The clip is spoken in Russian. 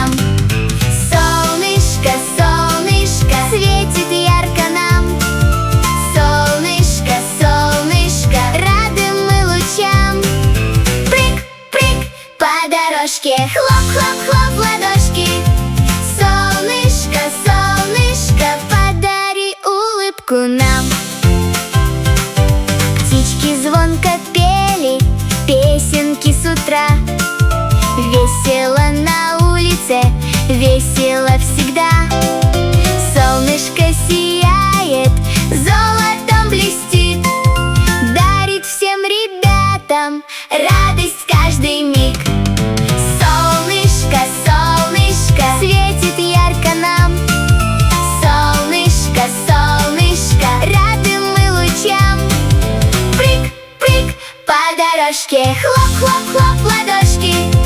нам. Солнышко, солнышко, светит ярко нам. Солнышко, солнышко, рады мы лучам. Прыг, прыг по дорожке, хлоп-хлоп-хлоп в ладошки. Солнышко, солнышко, подари улыбку нам. Птички звонко пели песенки с утра. Весело на улице, весело всегда. Солнышко сияет, золотом блестит, дарит всем ребятам радость каждый миг. Солнышко, солнышко, светит ярко нам. Солнышко, солнышко, рады мы лучам. Прыг, прыг по дорожке, хлоп-хлоп-хлоп в ладошки.